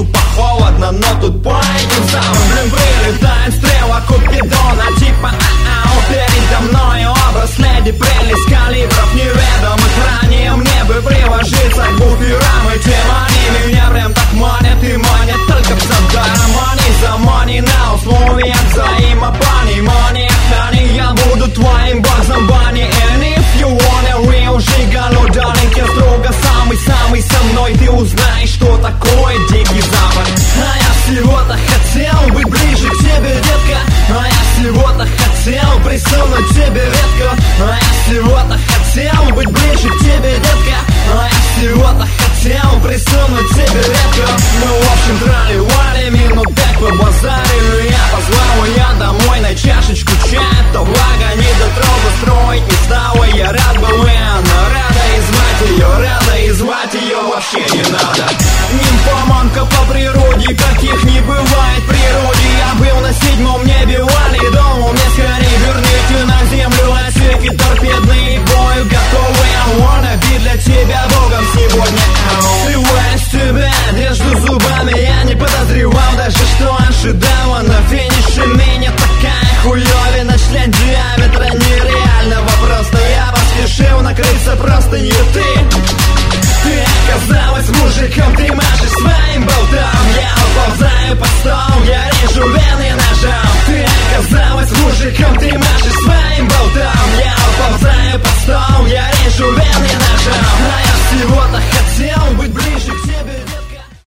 тупо холодно, но тут по этим самым, блин, прилетает стрела Купидона, типа передо мной образ леди прелесть калибров неведомых. Ранее мне бы приложиться к буферам, и тем они меня прям так манят и манят. Только псевдором они за money на условиях взаимопонимания. Honey, я буду твоим базом Банни. And if you wanna real жигану, darling, я строго самый-самый со мной. Ты узнаешь, что такое дикий запад. А я всего-то хотел быть ближе к тебе, детка. А я всего-то хотел присунуть тебе ветку. А я всего-то хотел быть ближе к тебе, детка. А я всего-то хотел присунуть тебе ветку.